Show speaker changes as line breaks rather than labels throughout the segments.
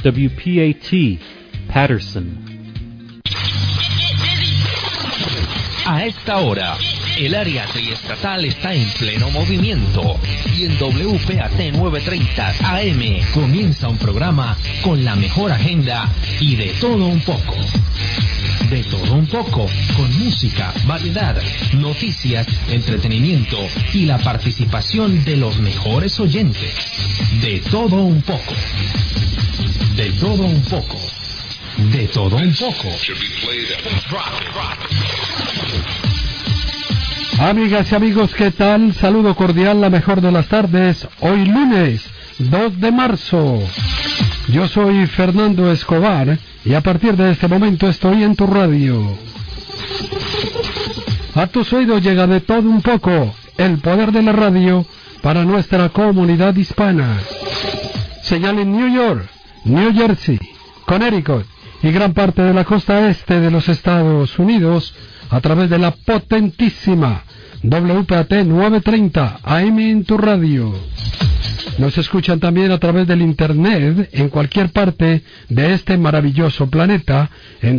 WPAT, Patterson.
A esta hora, el área triestatal está en pleno movimiento y en WPAT 930 AM comienza un programa con la mejor agenda y de todo un poco. De todo un poco, con música, variedad, noticias, entretenimiento y la participación de los mejores oyentes. De todo un poco. De todo un poco. De todo un poco.
Amigas y amigos, ¿qué tal? Saludo cordial, la mejor de las tardes. Hoy lunes 2 de marzo. Yo soy Fernando Escobar y a partir de este momento estoy en tu radio. A tus oídos llega de todo un poco el poder de la radio para nuestra comunidad hispana. Señal en New York, New Jersey, Connecticut y gran parte de la costa este de los Estados Unidos a través de la potentísima WPAT 930 AM en tu radio. Nos escuchan también a través del internet en cualquier parte de este maravilloso planeta en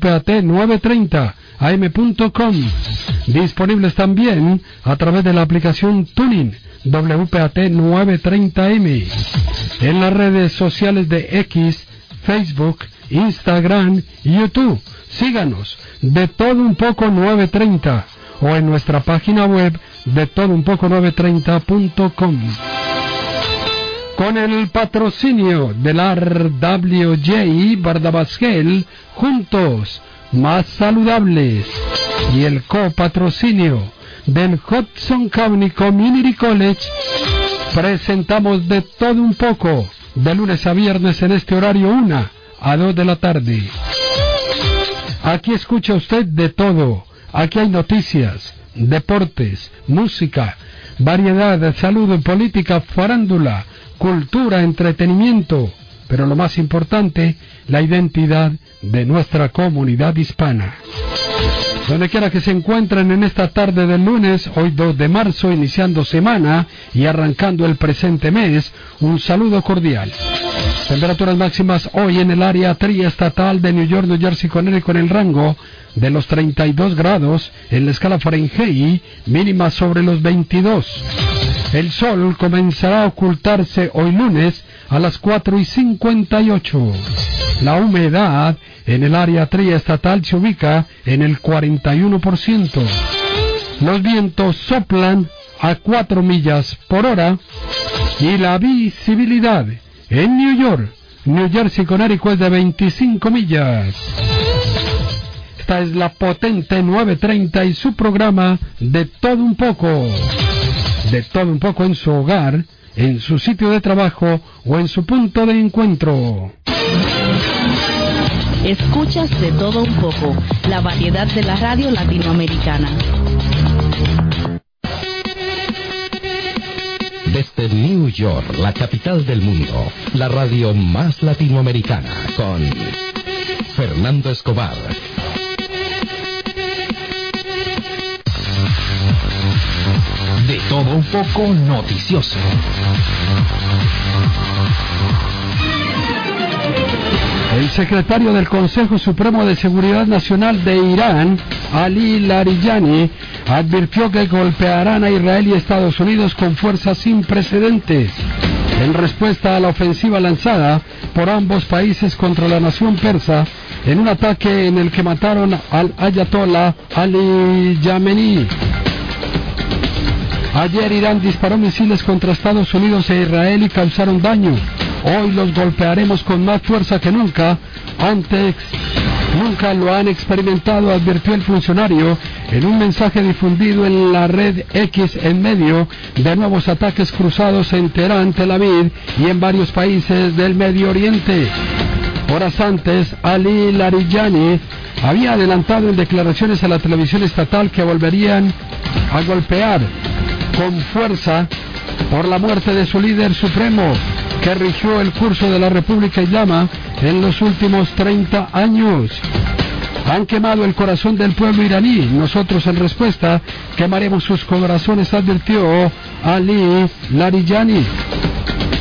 WPAT930am.com. Disponibles también a través de la aplicación Tuning WPAT 930M. En las redes sociales de X, Facebook, Instagram y YouTube. Síganos de todo un poco 930 o en nuestra página web de todounpoco930.com. Con el patrocinio del RWJ Bardabasquel, juntos, más saludables, y el copatrocinio del Hudson County Community College, presentamos de todo un poco, de lunes a viernes en este horario 1 a 2 de la tarde. Aquí escucha usted de todo. Aquí hay noticias, deportes, música, variedad, salud, política, farándula, cultura, entretenimiento, pero lo más importante, la identidad de nuestra comunidad hispana. Donde quiera que se encuentren en esta tarde del lunes, hoy 2 de marzo, iniciando semana y arrancando el presente mes, un saludo cordial. Temperaturas máximas hoy en el área triestatal de New York, New Jersey, Connecticut, con el rango de los 32 grados en la escala Fahrenheit, mínima sobre los 22. El sol comenzará a ocultarse hoy lunes a las 4:58. La humedad en el área triestatal se ubica en el 41%. Los vientos soplan a 4 millas por hora y la visibilidad en New York, New Jersey, Connecticut es de 25 millas. Esta es la potente 930 y su programa de todo un poco. De todo un poco en su hogar, en su sitio de trabajo o en su punto de encuentro.
Escuchas de todo un poco, la variedad de la radio latinoamericana.
Desde New York, la capital del mundo, la radio más latinoamericana, con Fernando Escobar. De todo un poco noticioso.
El secretario del Consejo Supremo de Seguridad Nacional de Irán, Ali Larijani, advirtió que golpearán a Israel y Estados Unidos con fuerza sin precedentes, en respuesta a la ofensiva lanzada por ambos países contra la nación persa en un ataque en el que mataron al ayatollah Ali Khamenei. Ayer Irán disparó misiles contra Estados Unidos e Israel y causaron daño. Hoy los golpearemos con más fuerza que nunca. Antes nunca lo han experimentado, advirtió el funcionario en un mensaje difundido en la red X en medio de nuevos ataques cruzados en Teherán, Tel Aviv y en varios países del Medio Oriente. Horas antes, Ali Larijani había adelantado en declaraciones a la televisión estatal que volverían a golpear con fuerza por la muerte de su líder supremo, que rigió el curso de la República Islámica en los últimos 30 años. Han quemado el corazón del pueblo iraní. Nosotros, en respuesta, quemaremos sus corazones, advirtió Ali Larijani.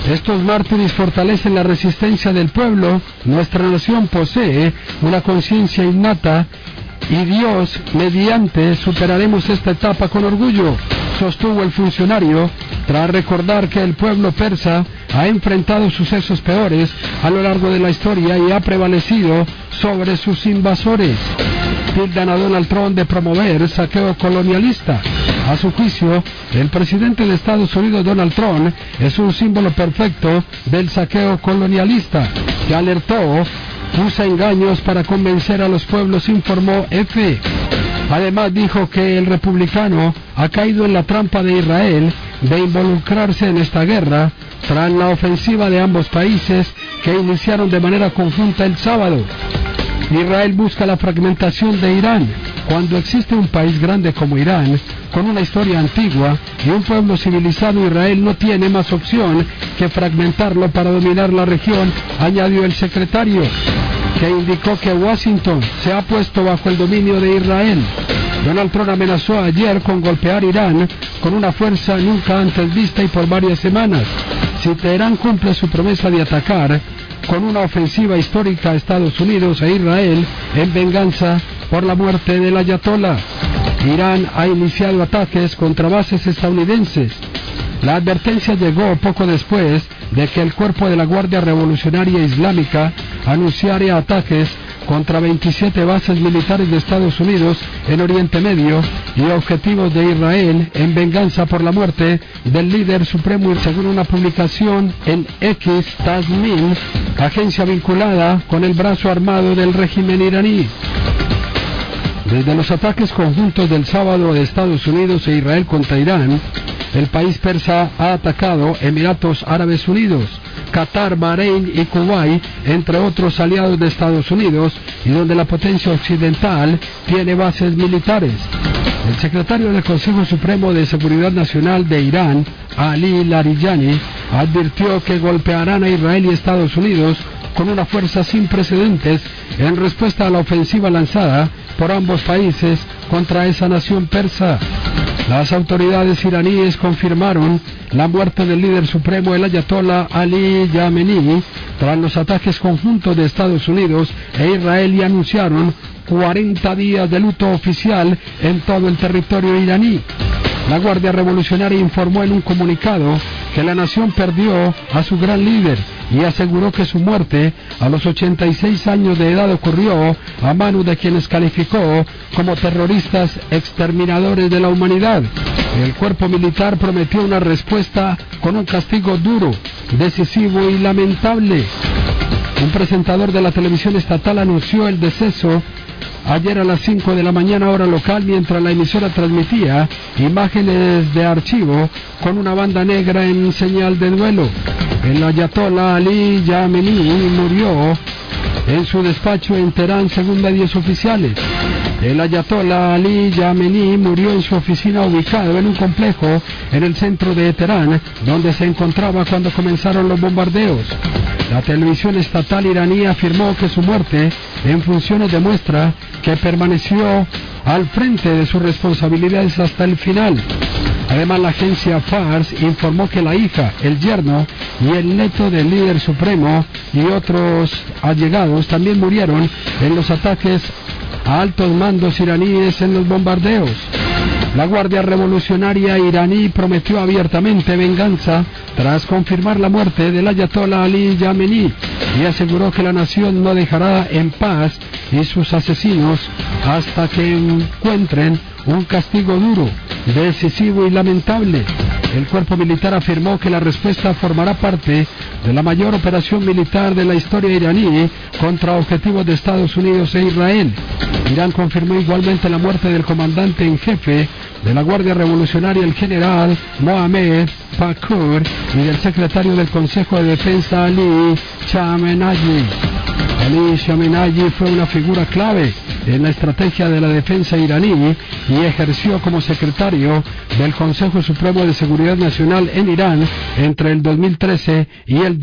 Estos mártires fortalecen la resistencia del pueblo. Nuestra nación posee una conciencia innata y Dios, mediante, superaremos esta etapa con orgullo, sostuvo el funcionario, tras recordar que el pueblo persa ha enfrentado sucesos peores a lo largo de la historia y ha prevalecido sobre sus invasores. Tildan a Donald Trump de promover saqueo colonialista. A su juicio, el presidente de Estados Unidos, Donald Trump, es un símbolo perfecto del saqueo colonialista, que alertó usa engaños para convencer a los pueblos, informó EFE. Además dijo que el republicano ha caído en la trampa de Israel de involucrarse en esta guerra tras la ofensiva de ambos países que iniciaron de manera conjunta el sábado. Israel busca la fragmentación de Irán. Cuando existe un país grande como Irán, con una historia antigua y un pueblo civilizado, Israel no tiene más opción que fragmentarlo para dominar la región, añadió el secretario, que indicó que Washington se ha puesto bajo el dominio de Israel. Donald Trump amenazó ayer con golpear Irán con una fuerza nunca antes vista y por varias semanas, si Teherán cumple su promesa de atacar con una ofensiva histórica a Estados Unidos e Israel en venganza por la muerte del ayatolá. Irán ha iniciado ataques contra bases estadounidenses. La advertencia llegó poco después de que el cuerpo de la Guardia Revolucionaria Islámica anunciara ataques contra 27 bases militares de Estados Unidos en Oriente Medio y objetivos de Israel en venganza por la muerte del líder supremo, según una publicación en X, Tasnim, agencia vinculada con el brazo armado del régimen iraní. Desde los ataques conjuntos del sábado de Estados Unidos e Israel contra Irán, el país persa ha atacado Emiratos Árabes Unidos, Qatar, Bahrein y Kuwait, entre otros aliados de Estados Unidos, y donde la potencia occidental tiene bases militares. El secretario del Consejo Supremo de Seguridad Nacional de Irán, Ali Larijani, advirtió que golpearán a Israel y Estados Unidos con una fuerza sin precedentes en respuesta a la ofensiva lanzada por ambos países contra esa nación persa. Las autoridades iraníes confirmaron la muerte del líder supremo, el ayatolá Ali Khamenei, tras los ataques conjuntos de Estados Unidos e Israel, y anunciaron 40 días de luto oficial en todo el territorio iraní. La Guardia Revolucionaria informó en un comunicado que la nación perdió a su gran líder y aseguró que su muerte a los 86 años de edad ocurrió a manos de quienes calificó como terroristas exterminadores de la humanidad. El cuerpo militar prometió una respuesta con un castigo duro, decisivo y lamentable. Un presentador de la televisión estatal anunció el deceso ayer a las 5 de la mañana hora local, mientras la emisora transmitía imágenes de archivo con una banda negra en señal de duelo. El ayatolá Ali Khamenei murió en su despacho en Teherán, según medios oficiales. El ayatolá Ali Khamenei murió en su oficina, ubicado en un complejo en el centro de Teherán, donde se encontraba cuando comenzaron los bombardeos. La televisión estatal iraní afirmó que su muerte en funciones demuestra que permaneció al frente de sus responsabilidades hasta el final. Además, la agencia Fars informó que la hija, el yerno y el nieto del líder supremo y otros allegados también murieron en los ataques a altos mandos iraníes en los bombardeos. La Guardia Revolucionaria iraní prometió abiertamente venganza tras confirmar la muerte del ayatolá Ali Khamenei y aseguró que la nación no dejará en paz y sus asesinos hasta que encuentren un castigo duro, decisivo y lamentable. El cuerpo militar afirmó que la respuesta formará parte de la mayor operación militar de la historia iraní contra objetivos de Estados Unidos e Israel. Irán confirmó igualmente la muerte del comandante en jefe de la Guardia Revolucionaria, el general Mohammad Bakur, y del secretario del Consejo de Defensa, Ali Khamenei. Ali Khamenei fue una figura clave en la estrategia de la defensa iraní y ejerció como secretario del Consejo Supremo de Seguridad Nacional en Irán entre el 2013 y el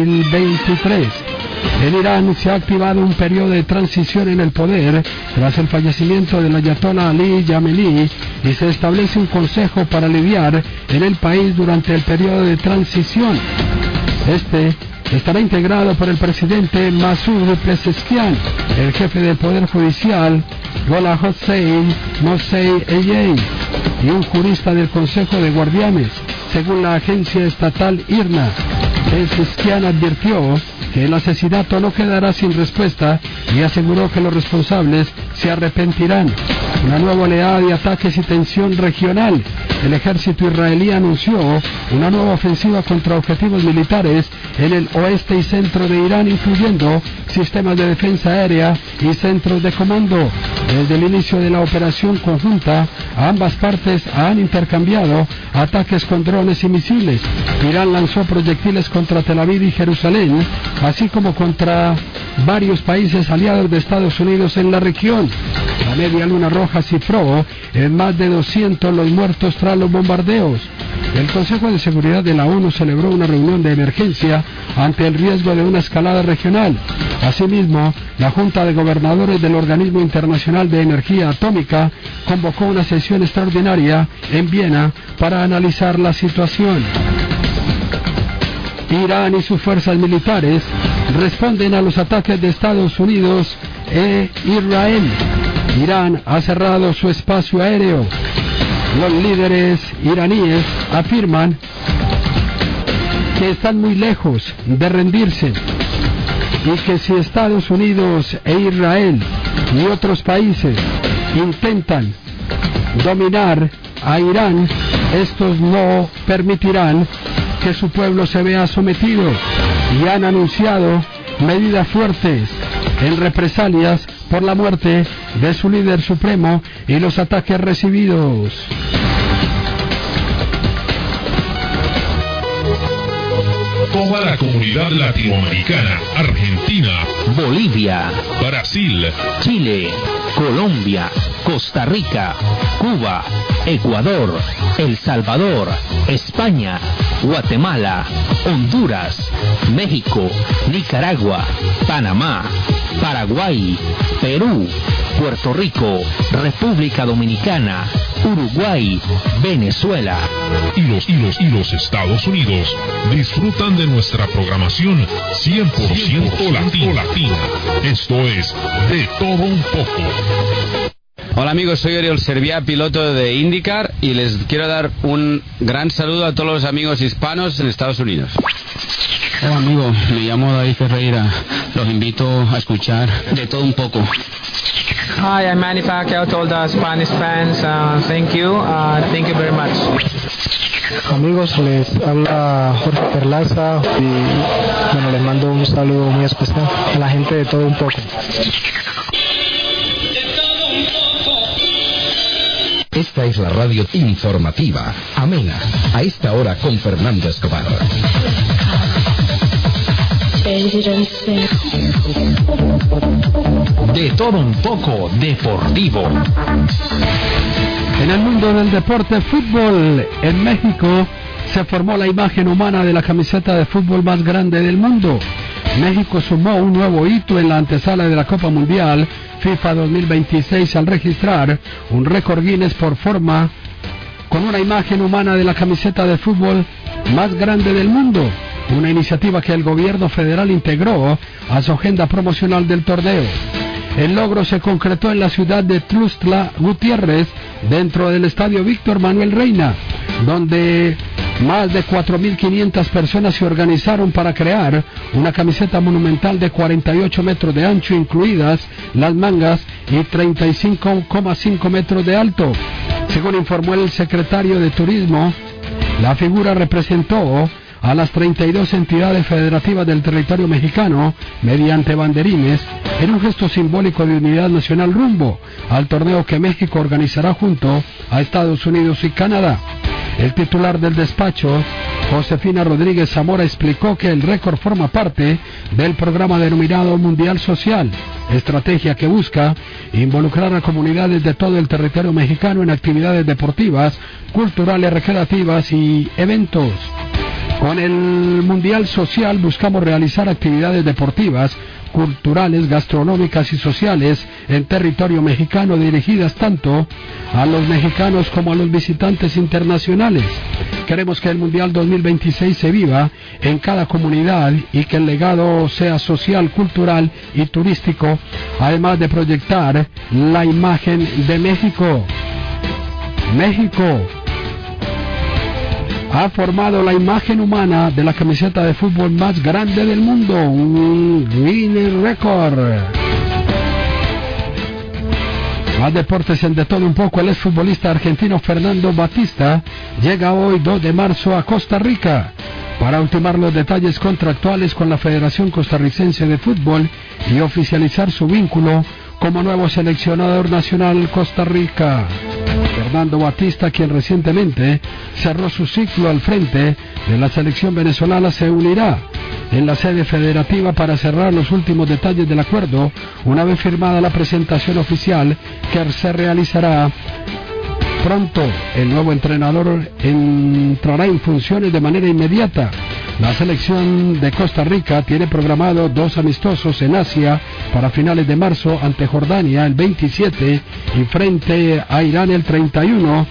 2023. En Irán se ha activado un periodo de transición en el poder tras el fallecimiento del ayatolá Ali Khamenei y se establece un consejo para lidiar en el país durante el periodo de transición. Este estará integrado por el presidente Masoud Pezeshkian, el jefe del Poder Judicial, Gholam Hossein Mosei Eyei, y un jurista del Consejo de Guardianes, según la agencia estatal IRNA. Pezeshkian advirtió que el asesinato no quedará sin respuesta y aseguró que los responsables se arrepentirán. Una nueva oleada de ataques y tensión regional. El ejército israelí anunció una nueva ofensiva contra objetivos militares en el oeste y centro de Irán, incluyendo sistemas de defensa aérea y centros de comando. Desde el inicio de la operación conjunta, ambas partes han intercambiado ataques con drones y misiles. Irán lanzó proyectiles contra Tel Aviv y Jerusalén, así como contra varios países aliados de Estados Unidos en la región. La Media Luna Roja cifró en más de 200 los muertos tras los bombardeos. El Consejo de Seguridad de la ONU celebró una reunión de emergencia ante el riesgo de una escalada regional. Asimismo, la Junta de Gobernadores del Organismo Internacional de Energía Atómica convocó una sesión extraordinaria en Viena para analizar la situación. Irán y sus fuerzas militares responden a los ataques de Estados Unidos e Israel. Irán ha cerrado su espacio aéreo. Los líderes iraníes afirman que están muy lejos de rendirse y que si Estados Unidos e Israel y otros países intentan dominar a Irán, estos no permitirán que su pueblo se vea sometido, y han anunciado medidas fuertes en represalias por la muerte de su líder supremo y los ataques recibidos.
Toda la comunidad latinoamericana, Argentina,
Bolivia,
Brasil,
Chile, Colombia, Costa Rica, Cuba, Ecuador, El Salvador, España, Guatemala, Honduras, México, Nicaragua, Panamá, Paraguay, Perú, Puerto Rico, República Dominicana, Uruguay, Venezuela
y los Estados Unidos disfrutan de nuestra programación 100% latina. Esto es De Todo Un Poco.
Hola amigos, soy Oriol Serviá, piloto de IndyCar, y les quiero dar un gran saludo a todos los amigos hispanos en Estados Unidos.
Hola amigos, me llamo David Ferreira, los invito a escuchar De Todo Un Poco.
Hi, I'm Manny Pacquiao to all the Spanish fans. Thank you very much.
Amigos, les habla Jorge Perlaza y bueno, les mando un saludo muy especial a la gente de Todo Un Poco.
Esta es la radio informativa, amena, a esta hora con Fernando Escobar. De Todo Un Poco deportivo.
En el mundo del deporte fútbol, en México se formó la imagen humana de la camiseta de fútbol más grande del mundo. México sumó un nuevo hito en la antesala de la Copa Mundial FIFA 2026 al registrar un récord Guinness por forma con una imagen humana de la camiseta de fútbol más grande del mundo, una iniciativa que el gobierno federal integró a su agenda promocional del torneo. El logro se concretó en la ciudad de Tuxtla Gutiérrez, dentro del estadio Víctor Manuel Reina, donde más de 4.500 personas se organizaron para crear una camiseta monumental de 48 metros de ancho, incluidas las mangas, y 35,5 metros de alto. Según informó el secretario de Turismo, la figura representó a las 32 entidades federativas del territorio mexicano mediante banderines en un gesto simbólico de unidad nacional rumbo al torneo que México organizará junto a Estados Unidos y Canadá. El titular del despacho, Josefina Rodríguez Zamora, explicó que el récord forma parte del programa denominado Mundial Social, estrategia que busca involucrar a comunidades de todo el territorio mexicano en actividades deportivas, culturales, recreativas y eventos. Con el Mundial Social buscamos realizar actividades deportivas, culturales, gastronómicas y sociales en territorio mexicano dirigidas tanto a los mexicanos como a los visitantes internacionales. Queremos que el Mundial 2026 se viva en cada comunidad y que el legado sea social, cultural y turístico, además de proyectar la imagen de México. México ha formado la imagen humana de la camiseta de fútbol más grande del mundo, un Guinness Record. Más deportes en De Todo Un Poco. El exfutbolista argentino Fernando Batista llega hoy 2 de marzo a Costa Rica para ultimar los detalles contractuales con la Federación Costarricense de Fútbol y oficializar su vínculo como nuevo seleccionador nacional Costa Rica. Fernando Batista, quien recientemente cerró su ciclo al frente de la selección venezolana, se unirá en la sede federativa para cerrar los últimos detalles del acuerdo, una vez firmada la presentación oficial que se realizará pronto. El nuevo entrenador entrará en funciones de manera inmediata. La selección de Costa Rica tiene programado 2 amistosos en Asia para finales de marzo ante Jordania el 27 y frente a Irán el 31.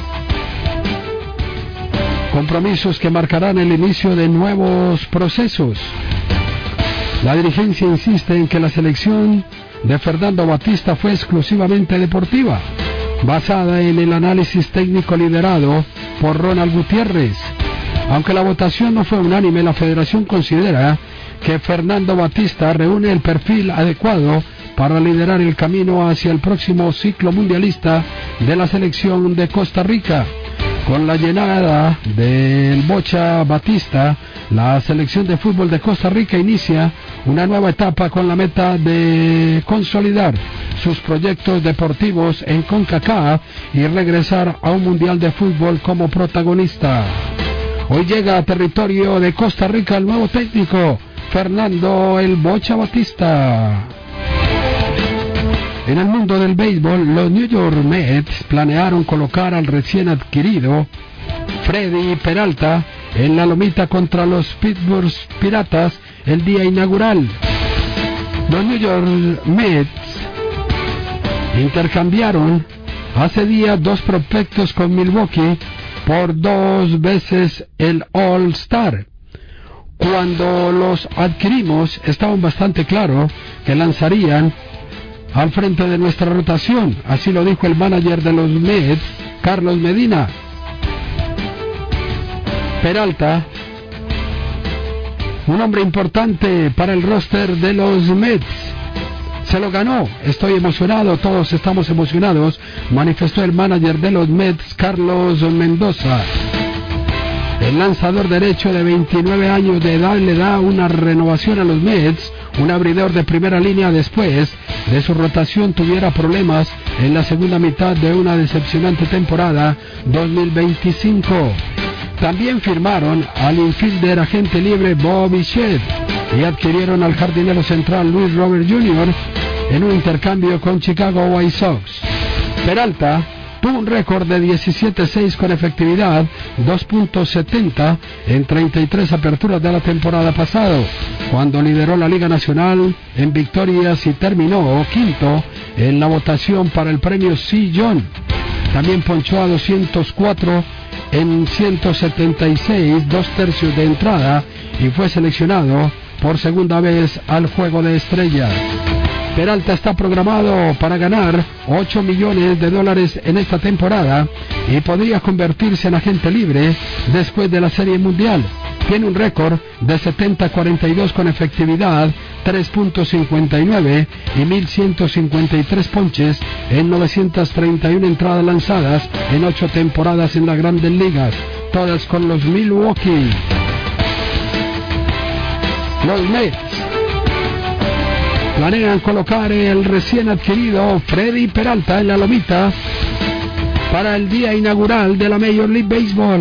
Compromisos que marcarán el inicio de nuevos procesos. La dirigencia insiste en que la selección de Fernando Batista fue exclusivamente deportiva, basada en el análisis técnico liderado por Ronald Gutiérrez. Aunque la votación no fue unánime, la federación considera que Fernando Batista reúne el perfil adecuado para liderar el camino hacia el próximo ciclo mundialista de la selección de Costa Rica. Con la llegada del Bocha Batista, la selección de fútbol de Costa Rica inicia una nueva etapa con la meta de consolidar sus proyectos deportivos en CONCACAF y regresar a un mundial de fútbol como protagonista. Hoy llega a territorio de Costa Rica el nuevo técnico, Fernando el Bocha Batista. En el mundo del béisbol, los New York Mets planearon colocar al recién adquirido Freddy Peralta en la lomita contra los Pittsburgh Piratas el día inaugural. Los New York Mets intercambiaron hace días 2 prospectos con Milwaukee por 2 veces el All-Star. Cuando los adquirimos, estaban bastante claro que lanzarían al frente de nuestra rotación, así lo dijo el manager de los Mets, Carlos Medina. Peralta, un hombre importante para el roster de los Mets, se lo ganó. Estoy emocionado, todos estamos emocionados, manifestó el manager de los Mets, Carlos Mendoza. El lanzador derecho de 29 años de edad le da una renovación a los Mets, un abridor de primera línea después de su rotación tuviera problemas en la segunda mitad de una decepcionante temporada 2025. También firmaron al infielder agente libre Bobby Shedd y adquirieron al jardinero central Luis Robert Jr. en un intercambio con Chicago White Sox. Peralta tuvo un récord de 17-6 con efectividad 2.70 en 33 aperturas de la temporada pasada, cuando lideró la Liga Nacional en victorias y terminó quinto en la votación para el premio Cy Young. También ponchó a 204 en 176, 2/3 de entrada, y fue seleccionado por segunda vez al Juego de Estrellas. Peralta está programado para ganar $8 millones en esta temporada y podría convertirse en agente libre después de la Serie Mundial. Tiene un récord de 70-42 con efectividad 3.59 y 1.153 ponches en 931 entradas lanzadas en 8 temporadas en las Grandes Ligas, todas con los Milwaukee. Los Mets planean colocar el recién adquirido Freddy Peralta en la lomita para el día inaugural de la Major League Baseball.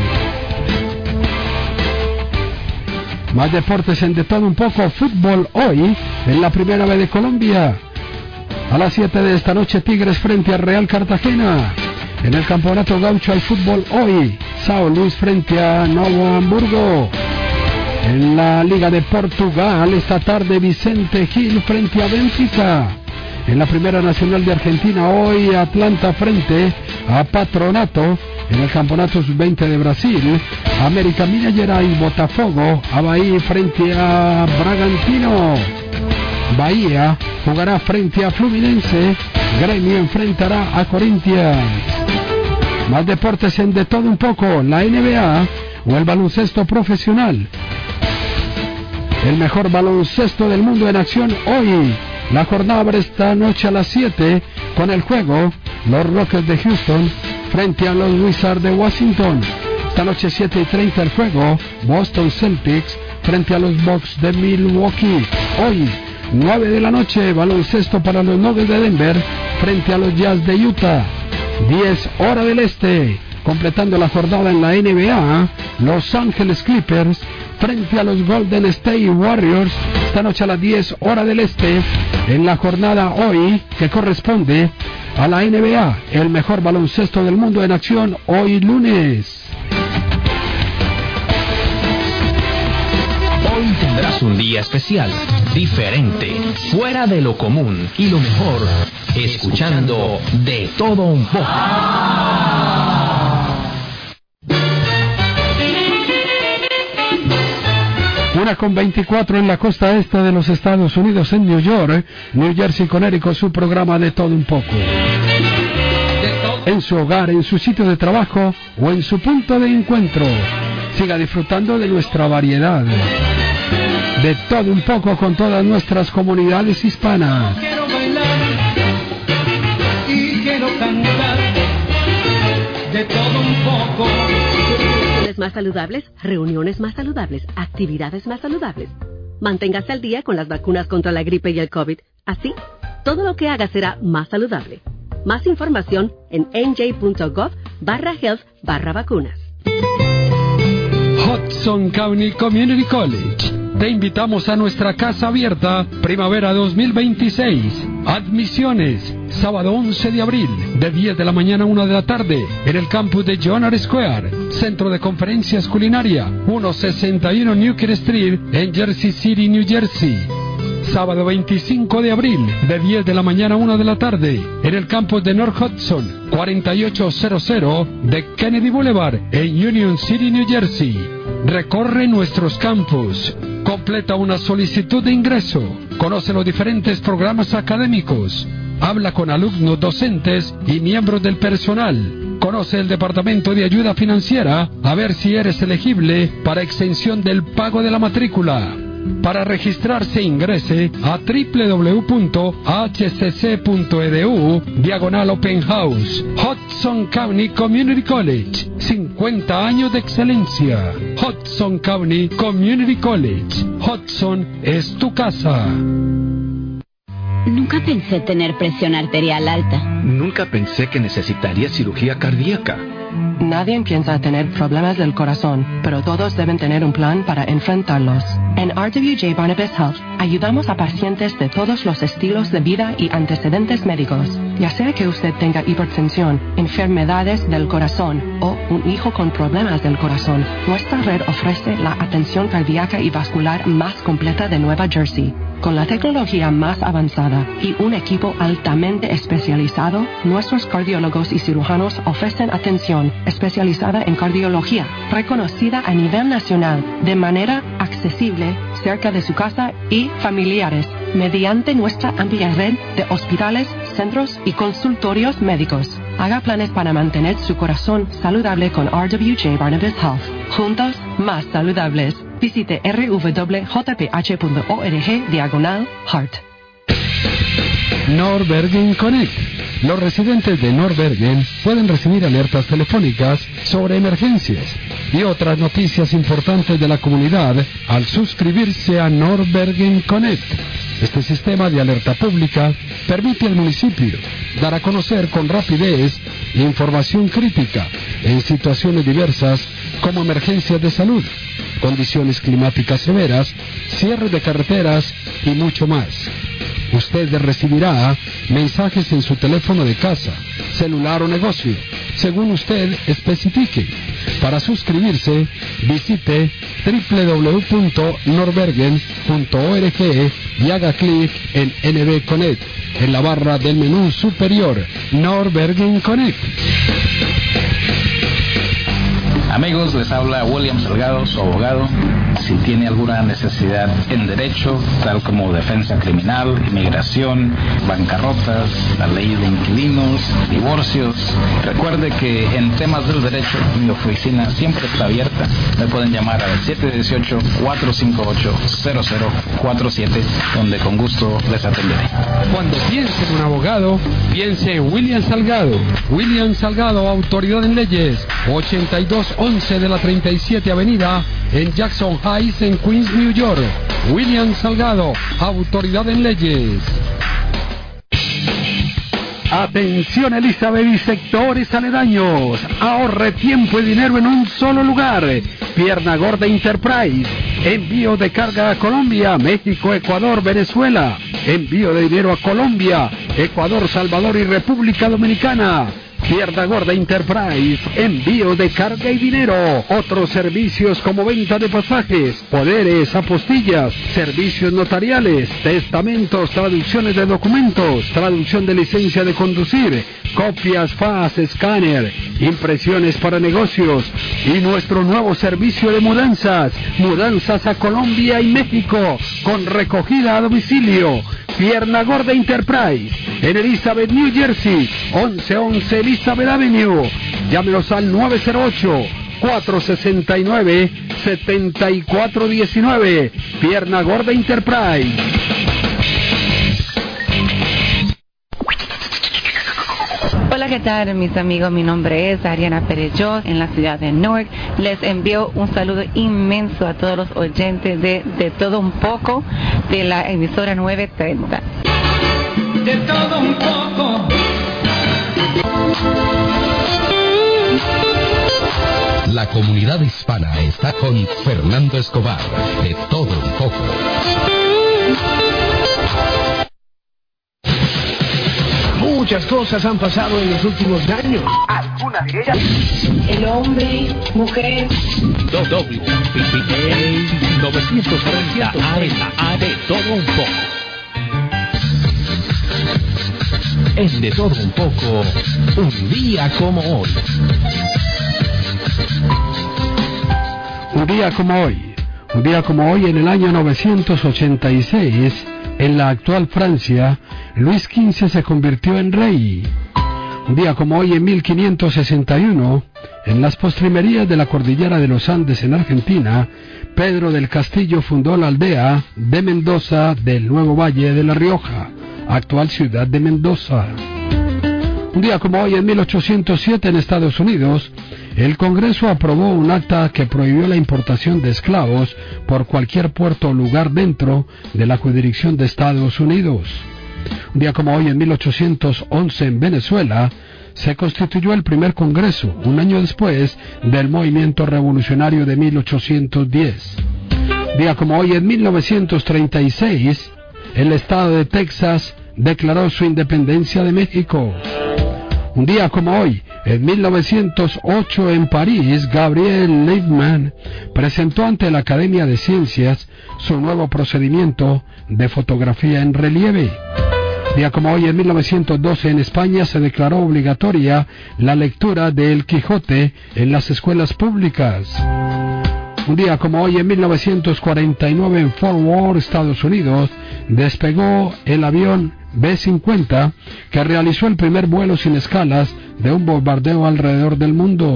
Más deportes en De Todo Un Poco. Fútbol hoy en la Primera B de Colombia. A las 7 de esta noche, Tigres frente a Real Cartagena. En el Campeonato Gaucho hay fútbol hoy. São Luís frente a Novo Hamburgo. En la Liga de Portugal, esta tarde Vicente Gil frente a Benfica. En la Primera Nacional de Argentina, hoy Atlanta frente a Patronato. En el Campeonato Sub-20 de Brasil, América Mineira y Botafogo. Avaí frente a Bragantino. Bahía jugará frente a Fluminense. Gremio enfrentará a Corinthians. Más deportes en De Todo Un Poco, la NBA o el baloncesto profesional. El mejor baloncesto del mundo en acción hoy. La jornada abre esta noche a las 7 con el juego los Rockets de Houston frente a los Wizards de Washington. Esta noche 7:30 el juego Boston Celtics frente a los Bucks de Milwaukee. Hoy 9 de la noche baloncesto para los Nuggets de Denver frente a los Jazz de Utah. 10 hora del este. Completando la jornada en la NBA, Los Ángeles Clippers frente a los Golden State Warriors, esta noche a las 10 hora del este, en la jornada hoy que corresponde a la NBA, el mejor baloncesto del mundo en acción hoy lunes.
Hoy tendrás un día especial, diferente, fuera de lo común y lo mejor, escuchando De Todo Un Poco.
1:24 en la costa este de los Estados Unidos, en New York, New Jersey, Connecticut, su programa De Todo Un Poco. En su hogar, en su sitio de trabajo o en su punto de encuentro, siga disfrutando de nuestra variedad. De Todo Un Poco con todas nuestras comunidades hispanas.
Quiero bailar y quiero cantar. De todo un poco.
Más saludables, reuniones más saludables, actividades más saludables. Manténgase al día con las vacunas contra la gripe y el COVID. Así, todo lo que haga será más saludable. Más información en nj.gov/health/vacunas.
Hudson County Community College. Te invitamos a nuestra casa abierta Primavera 2026. Admisiones, sábado 11 de abril, de 10 de la mañana a 1 de la tarde, en el campus de John R. Square, Centro de Conferencias Culinaria, 161 Newkirk Street, en Jersey City, New Jersey. Sábado 25 de abril, de 10 de la mañana a 1 de la tarde, en el campus de North Hudson, 4800 de Kennedy Boulevard, en Union City, New Jersey. Recorre nuestros campus. Completa una solicitud de ingreso. Conoce los diferentes programas académicos. Habla con alumnos, docentes y miembros del personal. Conoce el Departamento de Ayuda Financiera a ver si eres elegible para exención del pago de la matrícula. Para registrarse ingrese a www.hcc.edu/Open House. Hudson County Community College, 50 años de excelencia. Hudson County Community College. Hudson es tu casa.
Nunca pensé tener presión arterial alta.
Nunca pensé que necesitaría cirugía cardíaca.
Nadie piensa tener problemas del corazón, pero todos deben tener un plan para enfrentarlos. En RWJ Barnabas Health, ayudamos a pacientes de todos los estilos de vida y antecedentes médicos. Ya sea que usted tenga hipertensión, enfermedades del corazón o un hijo con problemas del corazón, nuestra red ofrece la atención cardíaca y vascular más completa de Nueva Jersey. Con la tecnología más avanzada y un equipo altamente especializado, nuestros cardiólogos y cirujanos ofrecen atención especializada en cardiología, reconocida a nivel nacional, de manera accesible, cerca de su casa y familiares, mediante nuestra amplia red de hospitales, centros y consultorios médicos. Haga planes para mantener su corazón saludable con RWJ Barnabas Health. Juntos, más saludables. Visite rwjph.org/heart.
Nordbergen Connect. Los residentes de Nordbergen pueden recibir alertas telefónicas sobre emergencias y otras noticias importantes de la comunidad al suscribirse a Nordbergen Connect. Este sistema de alerta pública permite al municipio dar a conocer con rapidez información crítica en situaciones diversas como emergencias de salud, condiciones climáticas severas, cierre de carreteras y mucho más. Usted recibirá mensajes en su teléfono de casa, celular o negocio, según usted especifique, Para suscribirse, visite www.norbergen.org y haga clic en NB Connect en la barra del menú superior. Norbergen Connect.
Amigos, les habla William Salgado, su abogado. Si tiene alguna necesidad en derecho, tal como defensa criminal, inmigración, bancarrotas, la ley de inquilinos, divorcios, recuerde que en temas del derecho mi oficina siempre está abierta. Me pueden llamar al 718-458-0047, donde con gusto les atenderé.
Cuando piense en un abogado, piense en William Salgado. William Salgado, autoridad en leyes, 8211 de la 37 Avenida, en Jackson Heights, en Queens, New York. William Salgado, autoridad en leyes. Atención Elizabeth y sectores aledaños. Ahorre tiempo y dinero en un solo lugar. Pierna Gorda Enterprise. Envío de carga a Colombia, México, Ecuador, Venezuela. Envío de dinero a Colombia, Ecuador, Salvador y República Dominicana. Pierna Gorda Enterprise, envío de carga y dinero. Otros servicios como venta de pasajes, poderes, apostillas, servicios notariales, testamentos, traducciones de documentos, traducción de licencia de conducir, copias, fax, escáner, impresiones para negocios y nuestro nuevo servicio de mudanzas a Colombia y México con recogida a domicilio. Pierna Gorda Enterprise, en Elizabeth, New Jersey, 1111 Elizabeth Avenue. Llámenos al 908-469-7419. Pierna Gorda Enterprise.
Hola, ¿qué tal mis amigos? Mi nombre es Ariana Pereyot, en la ciudad de Newark. Les envío un saludo inmenso a todos los oyentes de Todo Un Poco, de la emisora 930.
De todo un poco.
La comunidad hispana está con Fernando Escobar, de Todo Un Poco.
Muchas cosas han pasado en los últimos años. Algunas de ellas.
El hombre, mujer.
WPPA 930 AM de Todo Un Poco. En De Todo Un Poco, un día como hoy.
Un día como hoy, en el año 986, en la actual Francia, Luis XV se convirtió en rey. Un día como hoy, en 1561, en las postrimerías de la cordillera de los Andes en Argentina, Pedro del Castillo fundó la aldea de Mendoza del Nuevo Valle de La Rioja, actual ciudad de Mendoza. Un día como hoy, en 1807, en Estados Unidos, el Congreso aprobó un acta que prohibió la importación de esclavos por cualquier puerto o lugar dentro de la jurisdicción de Estados Unidos. Un día como hoy, en 1811, en Venezuela, se constituyó el primer Congreso, un año después del movimiento revolucionario de 1810. Un día como hoy, en 1936, el estado de Texas declaró su independencia de México. Un día como hoy, en 1908, en París, Gabriel Liebman presentó ante la Academia de Ciencias su nuevo procedimiento de fotografía en relieve. Día como hoy, en 1912, en España se declaró obligatoria la lectura de El Quijote en las escuelas públicas. Un día como hoy, en 1949, en Fort Worth, Estados Unidos, despegó el avión B-50 que realizó el primer vuelo sin escalas de un bombardeo alrededor del mundo.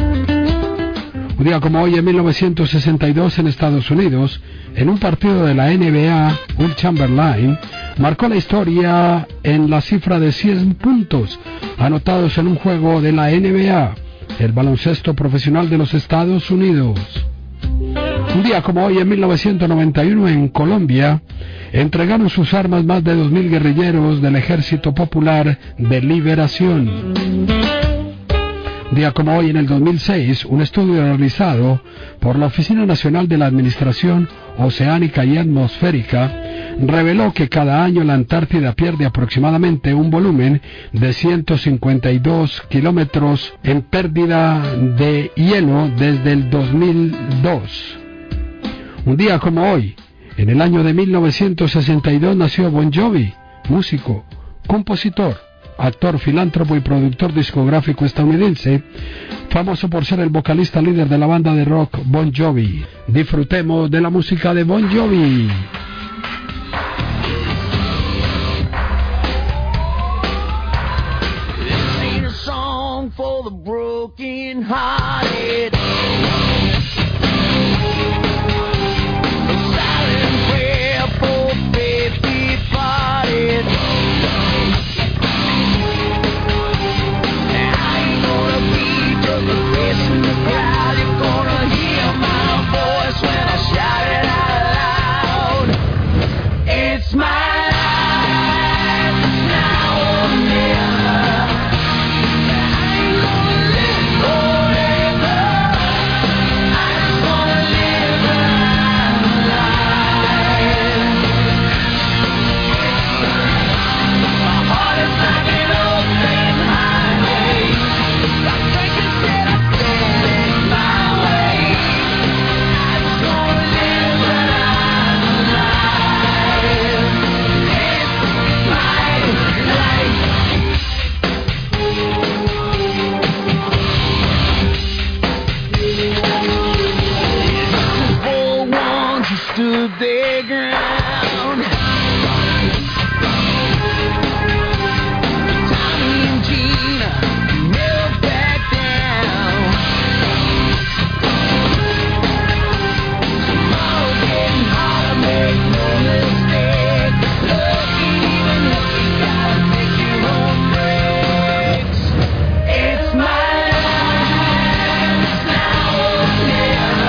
Un día como hoy, en 1962, en Estados Unidos, en un partido de la NBA, Will Chamberlain marcó la historia en la cifra de 100 puntos anotados en un juego de la NBA, el baloncesto profesional de los Estados Unidos. Un día como hoy, en 1991, en Colombia, entregaron sus armas más de 2.000 guerrilleros del Ejército Popular de Liberación. Un Un día como hoy, en el 2006, un estudio realizado por la Oficina Nacional de la Administración Oceánica y Atmosférica reveló que cada año la Antártida pierde aproximadamente un volumen de 152 kilómetros en pérdida de hielo desde el 2002. Un día como hoy, en el año de 1962, nació Bon Jovi, músico, compositor, actor, filántropo y productor discográfico estadounidense, famoso por ser el vocalista líder de la banda de rock Bon Jovi. Disfrutemos de la música de Bon Jovi.
This ain't a song for the broken-hearted. A silent prayer for faith departed. Stood their ground. Tommy and Gina never back down. Tomorrow getting harder, make no mistake. Love ain't even if you gotta make your own breaks. It's my life, it's now or never.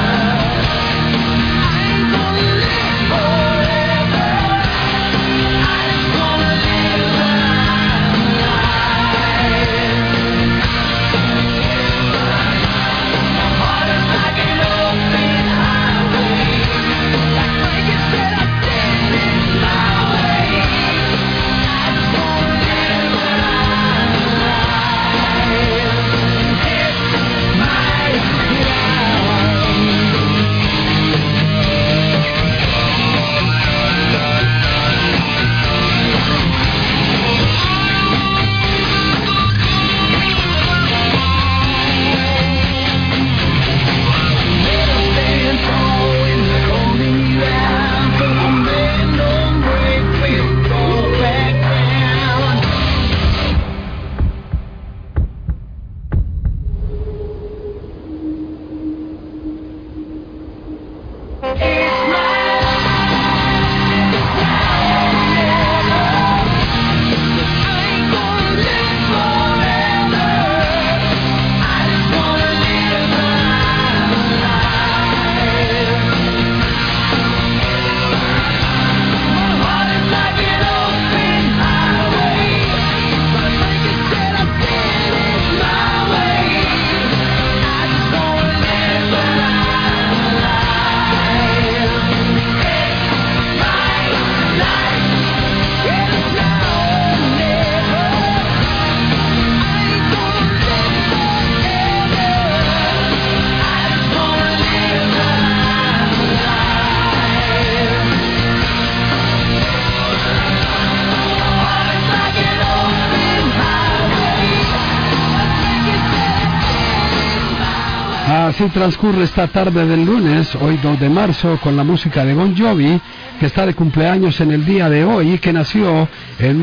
Así transcurre esta tarde del lunes, hoy 2 de marzo, con la música de Bon Jovi, que está de cumpleaños en el día de hoy y que nació en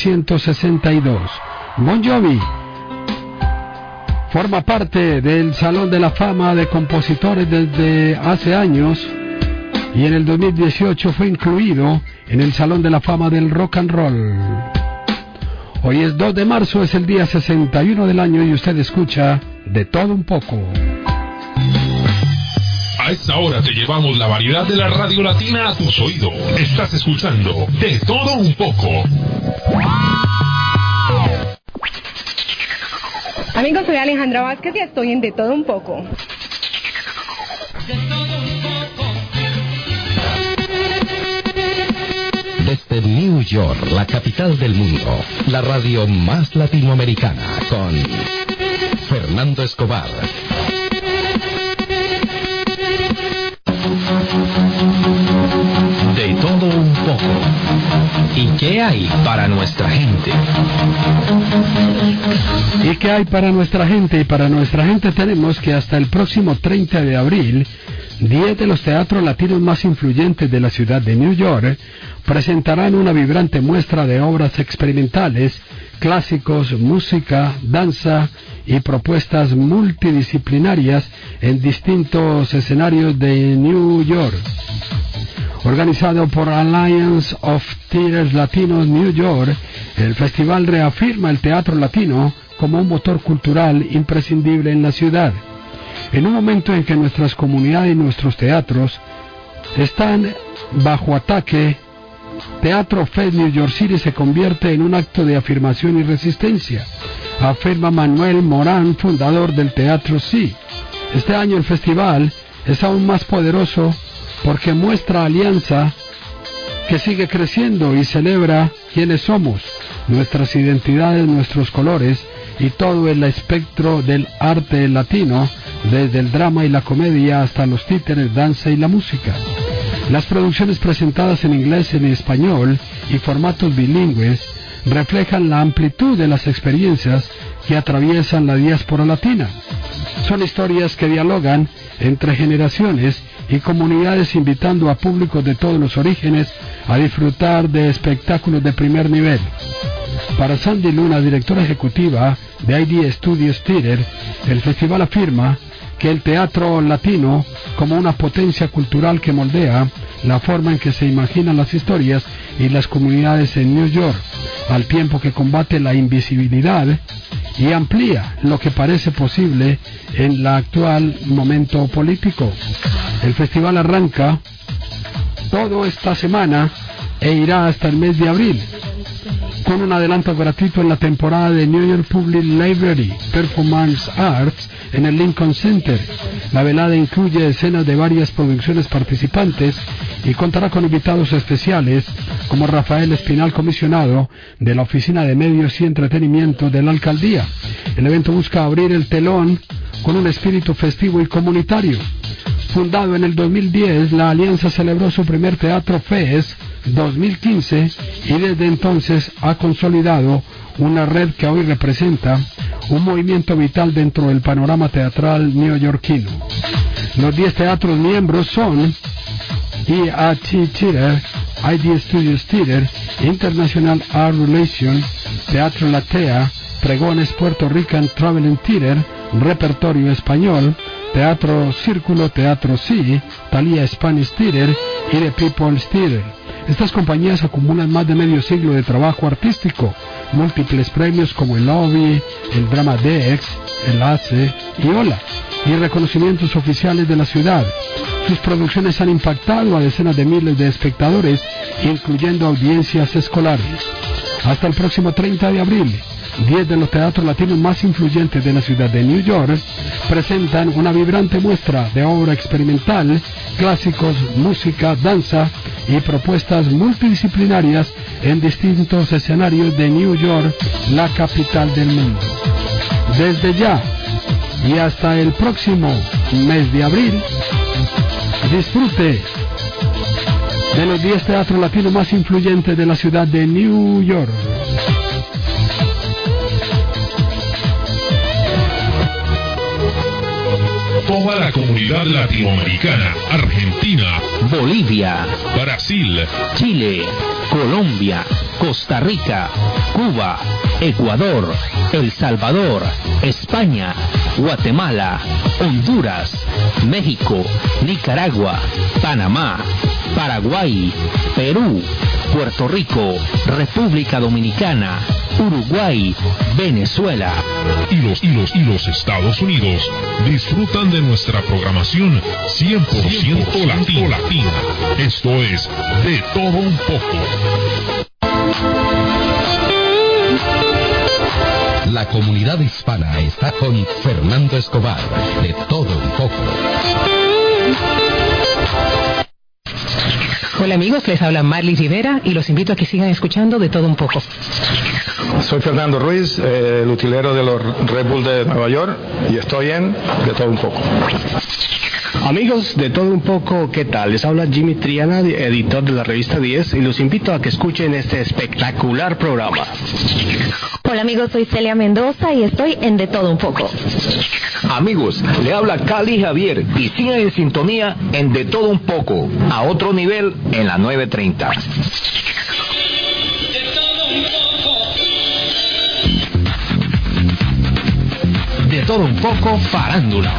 1962. Bon Jovi forma parte del Salón de la Fama de Compositores desde hace años y en el 2018 fue incluido en el Salón de la Fama del Rock and Roll. Hoy es 2 de marzo, es el día 61 del año y usted escucha De Todo Un Poco.
A esta hora te llevamos la variedad de la radio latina a tus oídos. Estás escuchando De Todo Un Poco.
Amigos, soy Alejandra Vázquez y estoy en De Todo Un Poco.
Desde New York, la capital del mundo, la radio más latinoamericana, con Fernando Escobar. De todo un poco. ¿Y qué hay para nuestra gente?
¿Y qué hay para nuestra gente? Y para nuestra gente tenemos que hasta el próximo 30 de abril, 10 de los teatros latinos más influyentes de la ciudad de New York presentarán una vibrante muestra de obras experimentales, clásicos, música, danza y propuestas multidisciplinarias en distintos escenarios de New York. Organizado por Alliance of Theaters Latinos New York, el festival reafirma el teatro latino como un motor cultural imprescindible en la ciudad. En un momento en que nuestras comunidades y nuestros teatros están bajo ataque, Teatro Fest New York City se convierte en un acto de afirmación y resistencia, afirma Manuel Morán, fundador del Teatro Sí. Este año el festival es aún más poderoso porque muestra alianza que sigue creciendo y celebra quiénes somos, nuestras identidades, nuestros colores y todo el espectro del arte latino, desde el drama y la comedia hasta los títeres, danza y la música. Las producciones presentadas en inglés y en español y formatos bilingües reflejan la amplitud de las experiencias que atraviesan la diáspora latina. Son historias que dialogan entre generaciones y comunidades, invitando a públicos de todos los orígenes a disfrutar de espectáculos de primer nivel. Para Sandy Luna, directora ejecutiva de ID Studios Theater, el festival afirma que el teatro latino, como una potencia cultural que moldea la forma en que se imaginan las historias y las comunidades en New York, al tiempo que combate la invisibilidad y amplía lo que parece posible en el actual momento político. El festival arranca toda esta semana e irá hasta el mes de abril, con un adelanto gratuito en la temporada de New York Public Library Performance Arts en el Lincoln Center. La velada incluye escenas de varias producciones participantes y contará con invitados especiales como Rafael Espinal, comisionado de la Oficina de Medios y Entretenimiento de la Alcaldía. El evento busca abrir el telón con un espíritu festivo y comunitario. Fundado en el 2010, la Alianza celebró su primer Teatro Fest 2015 y desde entonces ha consolidado una red que hoy representa un movimiento vital dentro del panorama teatral neoyorquino. Los 10 teatros miembros son IAT Theater, ID Studios Theater, International Art Relations, Teatro Latea, Pregones Puerto Rican Traveling Theater, Repertorio Español, Teatro Círculo, Teatro Sí, Thalia Spanish Theater y The People's Theater. Estas compañías acumulan más de medio siglo de trabajo artístico, múltiples premios como el Lobby, el Drama Dex, el ACE y Hola, y reconocimientos oficiales de la ciudad. Sus producciones han impactado a decenas de miles de espectadores, incluyendo audiencias escolares. Hasta el próximo 30 de abril, 10 de los teatros latinos más influyentes de la ciudad de New York presentan una vibrante muestra de obra experimental, clásicos, música, danza y propuestas multidisciplinarias en distintos escenarios de New York, la capital del mundo. Desde ya y hasta el próximo mes de abril, disfrute de los 10 teatros latinos más influyentes de la ciudad de New York.
Toda la comunidad latinoamericana, Argentina,
Bolivia,
Brasil,
Chile, Colombia, Costa Rica, Cuba, Ecuador, El Salvador, España, Guatemala, Honduras, México, Nicaragua, Panamá, Paraguay, Perú, Puerto Rico, República Dominicana, Uruguay, Venezuela
y los Estados Unidos disfrutan de nuestra programación 100% latina. Esto es De Todo Un Poco.
La comunidad hispana está con Fernando Escobar, de todo un poco.
Hola amigos, les habla Marley Rivera y los invito a que sigan escuchando De Todo Un Poco.
Soy Fernando Ruiz, el utilero de los Red Bull de Nueva York, y estoy en De Todo Un Poco.
Amigos de Todo Un Poco, ¿qué tal? Les habla Jimmy Triana, editor de la revista 10, y los invito a que escuchen este espectacular programa.
Hola amigos, soy Celia Mendoza y estoy en De Todo Un Poco.
Amigos, le habla Cali Javier y sigan en sintonía en De Todo Un Poco, a otro nivel en la 930.
De Todo Un Poco, farándula.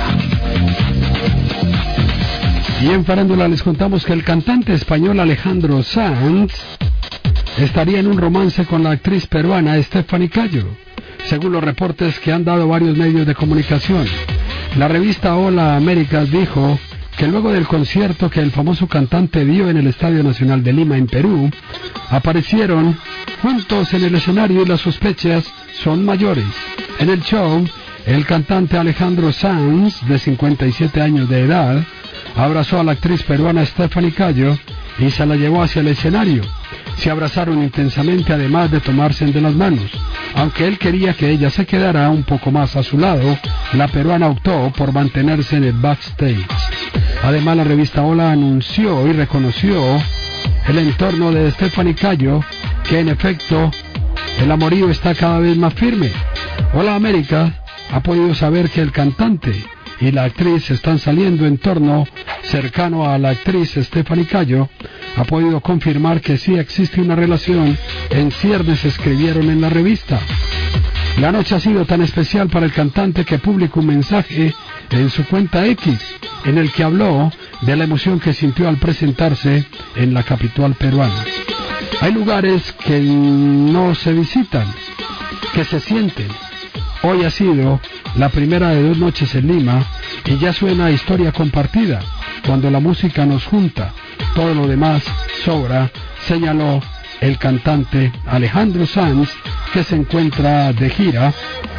Y en farándula les contamos que el cantante español Alejandro Sanz estaría en un romance con la actriz peruana Stephanie Cayo, según los reportes que han dado varios medios de comunicación. La revista Hola Américas dijo que luego del concierto que el famoso cantante dio en el Estadio Nacional de Lima, en Perú, aparecieron juntos en el escenario y las sospechas son mayores. En el show, el cantante Alejandro Sanz, de 57 años de edad, abrazó a la actriz peruana Stephanie Cayo y se la llevó hacia el escenario. Se abrazaron intensamente, además de tomarse de las manos. Aunque él quería que ella se quedara un poco más a su lado, la peruana optó por mantenerse en el backstage. Además, la revista Hola anunció y reconoció el entorno de Stephanie Cayo, que en efecto el amorío está cada vez más firme. Hola América ha podido saber que el cantante y la actriz están saliendo. En torno cercano a la actriz Stephanie Cayo ha podido confirmar que sí existe una relación. En ciernes escribieron en la revista. La noche ha sido tan especial para el cantante que publicó un mensaje en su cuenta X en el que habló de la emoción que sintió al presentarse en la capital peruana. Hay lugares que no se visitan, que se sienten. Hoy ha sido la primera de 2 noches en Lima y ya suena a historia compartida. Cuando la música nos junta, todo lo demás sobra, señaló el cantante Alejandro Sanz, que se encuentra de gira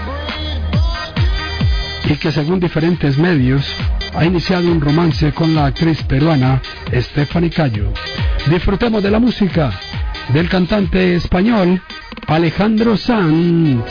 y que según diferentes medios ha iniciado un romance con la actriz peruana Stephanie Cayo. Disfrutemos de la música del cantante español Alejandro Sanz.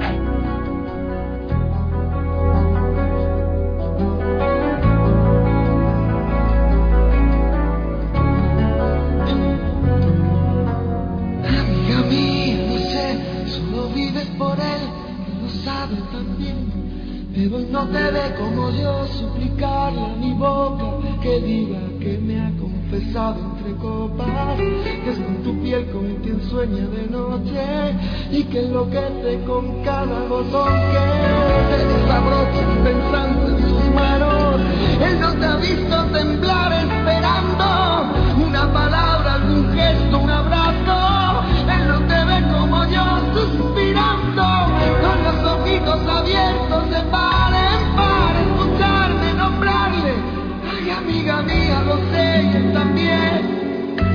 Pero no te ve como yo suplicarle a mi boca que diga que me ha confesado entre copas, que es con tu piel con quien sueña de noche y que enloquece con cada botón que se desabrocha pensando en sus manos. Él no te ha visto temblar esperando una palabra, algún gesto, un abrazo. Él no te ve como yo suspirando con los ojitos abiertos de par en par, escucharme nombrarle. Ay, amiga mía, lo sé y él también.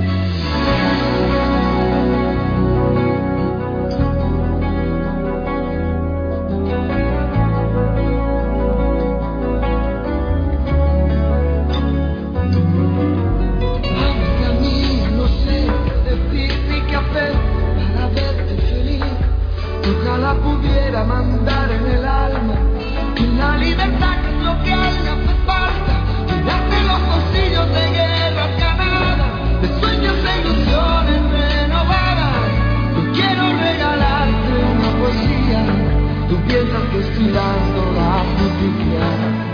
Amiga mía, no sé qué decir ni qué hacer para verte feliz. Ojalá pudiera mandar en el alma la libertad, que es lo que a él le hace falta. Llenarte los bolsillos de guerras ganadas, de sueños e ilusiones renovadas. Yo quiero regalarte una poesía. Tú piensas que estoy dando la noticia.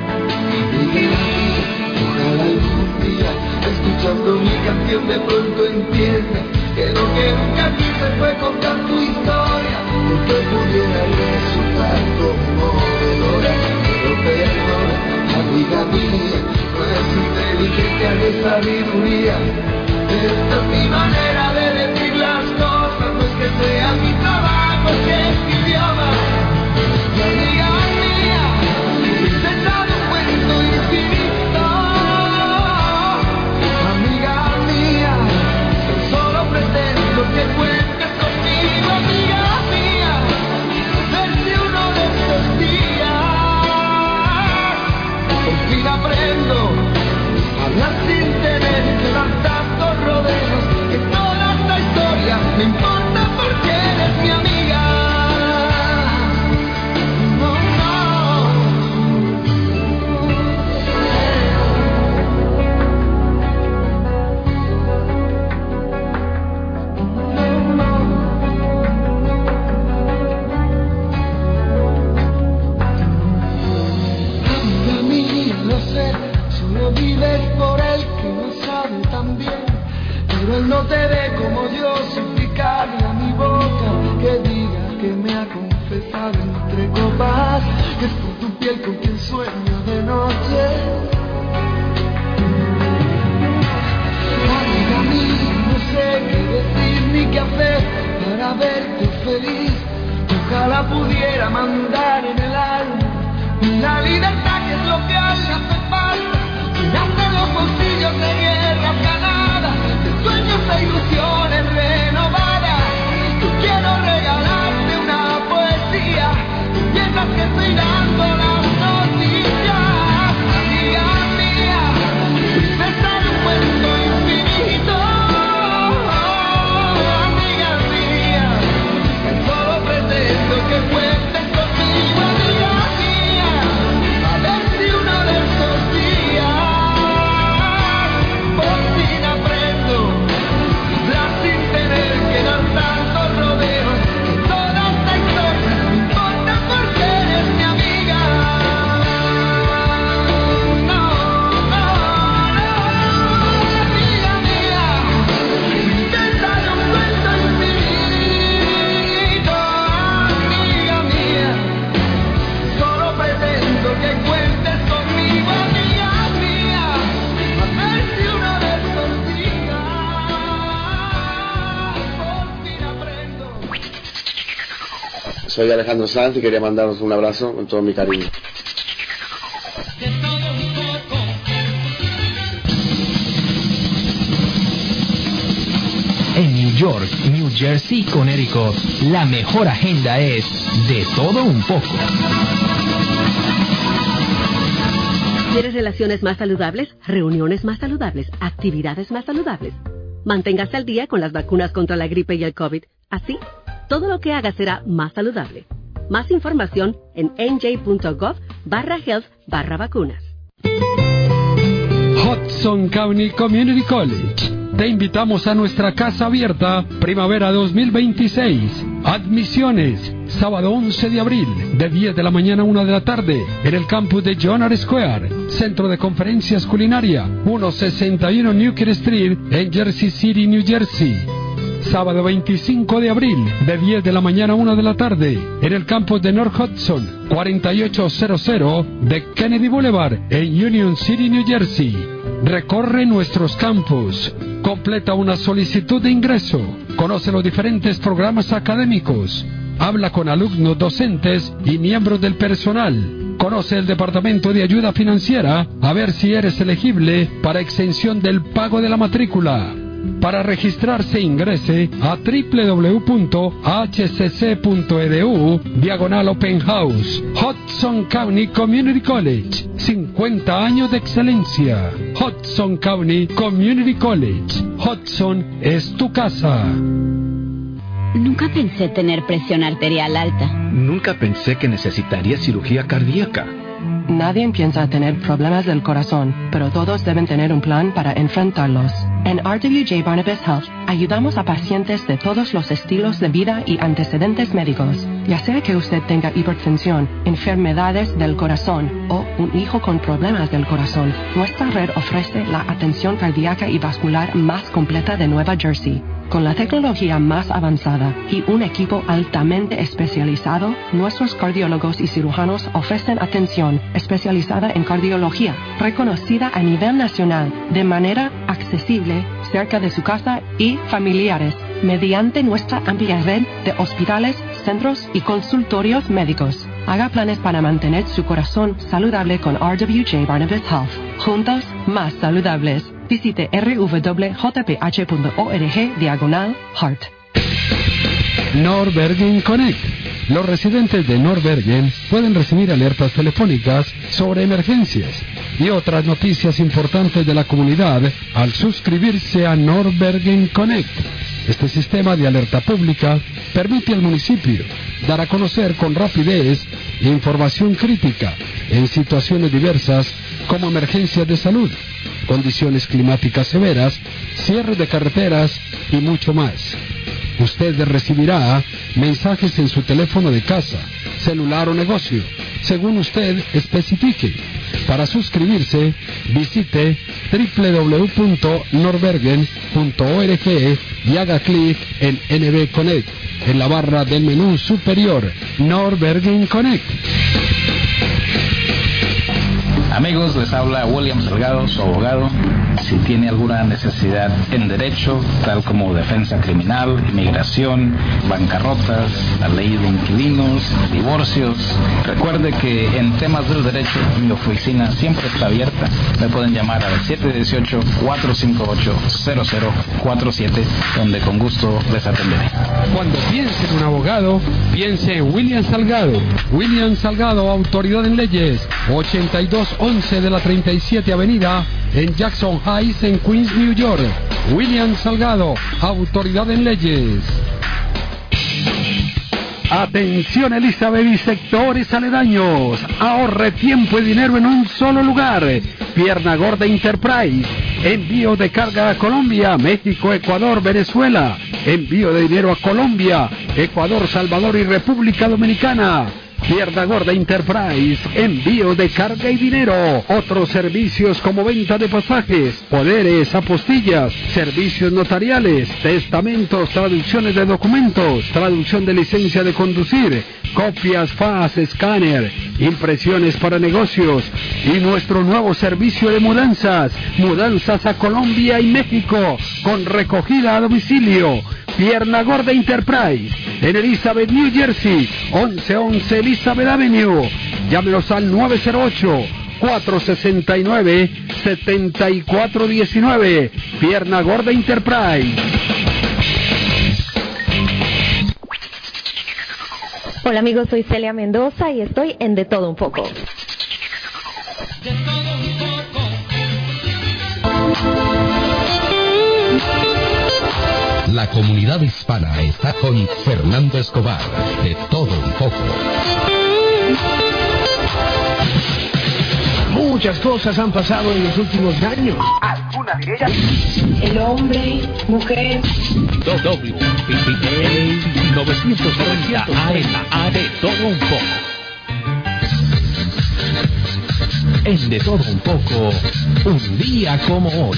Y ojalá algún día, escuchando mi canción, de pronto entiendas que lo que nunca quise fue contar tu historia, porque pudiera resultar como dolores. Pero perdona, amiga mía, no es inteligencia ni sabiduría. Esta es mi manera de decir las cosas, no es que sea mi trabajo, es que es mi idioma. Y amiga mía, te he dado un cuento infinito. Amiga mía, solo pretendo que cuentes conmigo, amiga mía. Ver si uno que es por tu piel con quien sueño de noche. Amiga mía, no sé qué decir ni qué hacer para verte feliz. Ojalá pudiera mandar en el alma una libertad que es lo que a él le hace falta. Llenarte los bolsillos de guerras ganadas, de sueños e ilusiones renovadas. Yo quiero regalarte una poesía mientras que estoy dando las noticias. Amiga mía, princesa de un cuento infinito. Amiga mía, solo pretendo que cuentes conmigo. Amiga mía, a ver si uno de estos días por fin aprendo a hablar sin tener que dar tantos rodeos. Que toda esta historia me importa porque eres mi amiga. No, no, no, amiga mía, princesa de un cuento infinito. Amiga mía, solo pretendo que cuentes conmigo. Amiga mía, a ver si uno de estos días por fin aprendo.
Soy Alejandro Sanz y quería mandaros un abrazo con todo mi cariño.
En New York, New Jersey y Connecticut, la mejor agenda es de todo un poco.
¿Quieres relaciones más saludables, reuniones más saludables, actividades más saludables? Manténgase al día con las vacunas contra la gripe y el COVID. Así, todo lo que haga será más saludable. Más información en nj.gov/health/vacunas.
Hudson County Community College. Te invitamos a nuestra casa abierta Primavera 2026. Admisiones, sábado 11 de abril, de 10 de la mañana a 1 de la tarde, en el campus de John R. Square, Centro de Conferencias Culinaria, 161 Newkirk Street, en Jersey City, New Jersey. Sábado 25 de abril, de 10 de la mañana a 1 de la tarde, en el campus de North Hudson, 4800 de Kennedy Boulevard, en Union City, New Jersey. Recorre nuestros campus, completa una solicitud de ingreso, conoce los diferentes programas académicos, habla con alumnos, docentes y miembros del personal, conoce el Departamento de Ayuda Financiera a ver si eres elegible para exención del pago de la matrícula. Para registrarse ingrese a www.hcc.edu/Open House. Hudson County Community College, 50 años de excelencia. Hudson County Community College. Hudson es tu casa.
Nunca pensé tener presión arterial alta.
Nunca pensé que necesitaría cirugía cardíaca.
Nadie piensa tener problemas del corazón, pero todos deben tener un plan para enfrentarlos. En RWJ Barnabas Health ayudamos a pacientes de todos los estilos de vida y antecedentes médicos. Ya sea que usted tenga hipertensión, enfermedades del corazón o un hijo con problemas del corazón, nuestra red ofrece la atención cardíaca y vascular más completa de Nueva Jersey. Con la tecnología más avanzada y un equipo altamente especializado, nuestros cardiólogos y cirujanos ofrecen atención especializada en cardiología, reconocida a nivel nacional, de manera accesible, cerca de su casa y familiares, mediante nuestra amplia red de hospitales, centros y consultorios médicos. Haga planes para mantener su corazón saludable con RWJ Barnabas Health. Juntos, más saludables. Visite rwjph.org/heart.
Norbergen Connect. Los residentes de Norbergen pueden recibir alertas telefónicas sobre emergencias y otras noticias importantes de la comunidad al suscribirse a Norbergen Connect. Este sistema de alerta pública permite al municipio dar a conocer con rapidez información crítica en situaciones diversas como emergencias de salud, condiciones climáticas severas, cierres de carreteras y mucho más. Usted recibirá mensajes en su teléfono de casa, celular o negocio, según usted especifique. Para suscribirse, visite www.norbergen.org y haga clic en NB Connect en la barra del menú superior. Norbergen Connect.
Amigos, les habla William Salgado, su abogado. Si tiene alguna necesidad en derecho, tal como defensa criminal, inmigración, bancarrotas, la ley de inquilinos, divorcios, recuerde que en temas del derecho mi oficina siempre está abierta. Me pueden llamar al 718-458-0047, donde con gusto les atenderé.
Cuando piense en un abogado, piense en William Salgado. William Salgado, autoridad en leyes, 8211 de la 37 Avenida, en Jackson Heights, en Queens, New York. William Salgado, autoridad en leyes. Atención Elizabeth y sectores aledaños. Ahorre tiempo y dinero en un solo lugar. Pierna Gorda Enterprise. Envío de carga a Colombia, México, Ecuador, Venezuela. Envío de dinero a Colombia, Ecuador, Salvador y República Dominicana. Pierna Gorda Enterprise, envío de carga y dinero. Otros servicios como venta de pasajes, poderes, apostillas, servicios notariales, testamentos, traducciones de documentos, traducción de licencia de conducir, copias, fax, escáner, impresiones para negocios y nuestro nuevo servicio de mudanzas a Colombia y México con recogida a domicilio. Pierna Gorda Enterprise, en Elizabeth, New Jersey, 1111 Elizabeth Avenue. Llámenos al 908-469-7419. Pierna Gorda Enterprise.
Hola amigos, soy Celia Mendoza y estoy en De Todo Un Poco.
La comunidad hispana está con Fernando Escobar, De Todo Un Poco.
Muchas cosas han pasado en los últimos años. Algunas de ellas. El hombre, mujer.
WPPA 930 AM, De Todo Un Poco. En De Todo Un Poco, un día como hoy.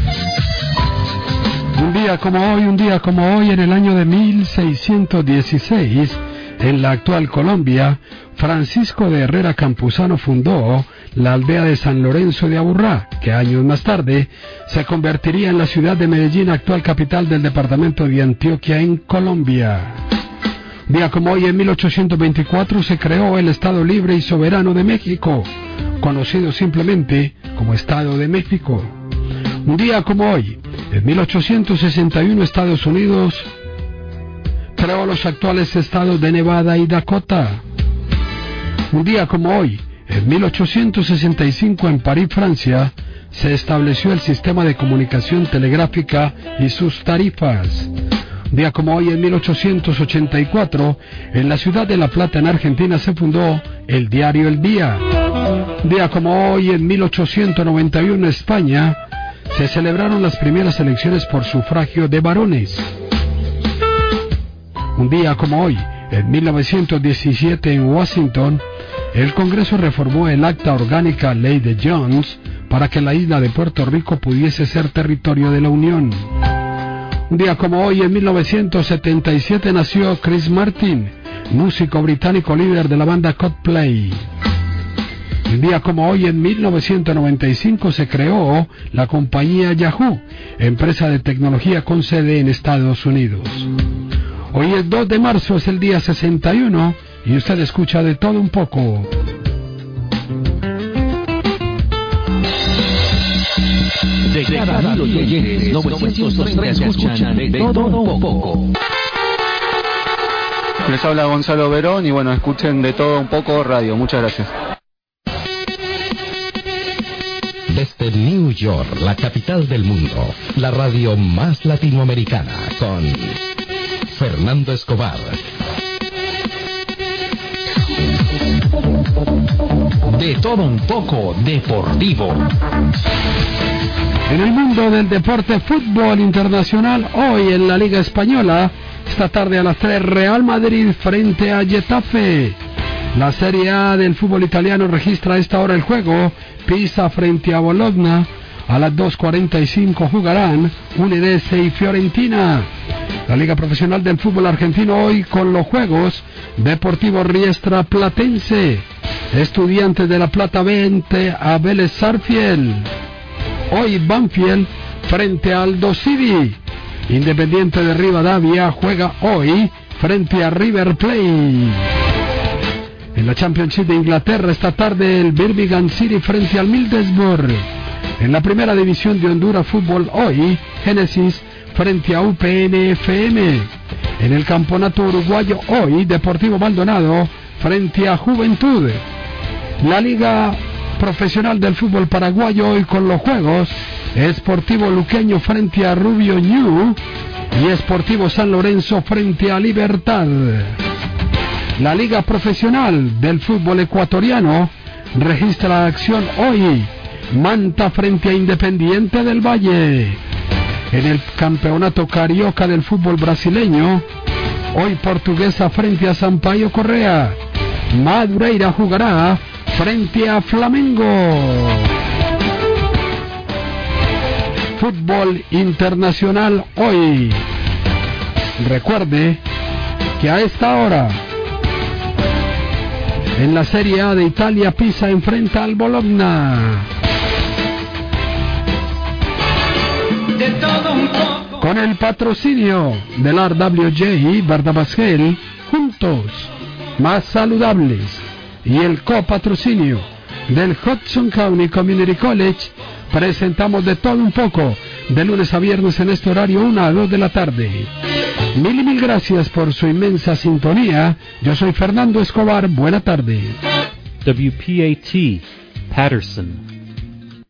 Un día como hoy, en el año de 1616, en la actual Colombia, Francisco de Herrera Campuzano fundó la aldea de San Lorenzo de Aburrá, que años más tarde se convertiría en la ciudad de Medellín, actual capital del departamento de Antioquia, en Colombia. Un día como hoy, en 1824, se creó el Estado Libre y Soberano de México, conocido simplemente como Estado de México. Un día como hoy, en 1861, Estados Unidos creó los actuales estados de Nevada y Dakota. Un día como hoy, en 1865, en París, Francia, se estableció el sistema de comunicación telegráfica y sus tarifas. Un día como hoy, en 1884, en la ciudad de La Plata, en Argentina, se fundó el diario El Día. Un día como hoy, en 1891, en España, se celebraron las primeras elecciones por sufragio de varones. Un día como hoy, en 1917, en Washington, el Congreso reformó el Acta Orgánica Ley de Jones para que la isla de Puerto Rico pudiese ser territorio de la Unión. Un día como hoy, en 1977, nació Chris Martin, músico británico líder de la banda Coldplay. Un día como hoy, en 1995, se creó la compañía Yahoo, empresa de tecnología con sede en Estados Unidos. Hoy es 2 de marzo, es el día 61, y usted escucha De Todo Un Poco.
De cada 1.000 oyentes, 930 escuchan De Todo Un Poco.
Les habla Gonzalo Verón y bueno, escuchen De Todo Un Poco radio. Muchas gracias.
Desde New York, la capital del mundo, la radio más latinoamericana, con Fernando Escobar. De Todo Un Poco deportivo.
En el mundo del deporte, fútbol internacional, hoy en la Liga Española, esta tarde a las 3, Real Madrid frente a Getafe. La Serie A del fútbol italiano registra a esta hora el juego. Pisa frente a Bologna. A las 2:45 jugarán Udinese y Fiorentina. La Liga Profesional del Fútbol Argentino hoy con los juegos: Deportivo Riestra Platense Estudiantes de La Plata 20 a Vélez Sarsfield. Hoy Banfield frente a Aldo Civi. Independiente de Rivadavia juega hoy frente a River Plate. En la Championship de Inglaterra esta tarde el Birmingham City frente al Middlesbrough. En la primera división de Honduras Fútbol hoy Génesis frente a UPN-FM. En el campeonato uruguayo hoy Deportivo Maldonado frente a Juventud. La Liga Profesional del Fútbol Paraguayo hoy con los juegos: Sportivo Luqueño frente a Rubio Ñu y Sportivo San Lorenzo frente a Libertad. La Liga Profesional del Fútbol Ecuatoriano registra la acción hoy: Manta frente a Independiente del Valle. En el Campeonato Carioca del Fútbol Brasileño hoy Portuguesa frente a Sampaio Correa. Madureira jugará frente a Flamengo. Fútbol internacional hoy. Recuerde que a esta hora en la Serie A de Italia Pisa enfrenta al Bologna.
De todo un poco.
Con el patrocinio del RWJ Bardabasquel, juntos más saludables, y el copatrocinio del Hudson County Community College, presentamos De Todo Un Poco, de lunes a viernes en este horario 1 a 2 de la tarde. Mil y mil gracias por su inmensa sintonía. Yo soy Fernando Escobar, buena tarde.
WPAT, Patterson.